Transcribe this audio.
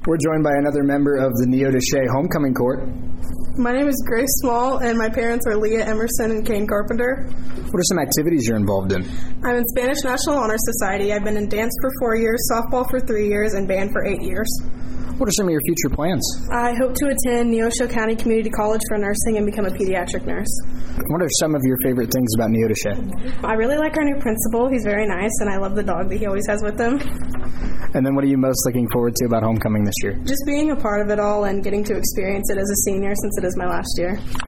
We're joined by another member of the Neodesha Homecoming Court. My name is Grace Small, and my parents are Leah Emerson and Kane Carpenter. What are some activities you're involved in? I'm in Spanish National Honor Society. I've been in dance for 4 years, softball for 3 years, and band for 8 years. What are some of your future plans? I hope to attend Neosho County Community College for nursing and become a pediatric nurse. What are some of your favorite things about Neodesha? I really like our new principal. He's very nice, and I love the dog that he always has with him. And then what are you most looking forward to about homecoming this year? Just being a part of it all and getting to experience it as a senior since it is my last year.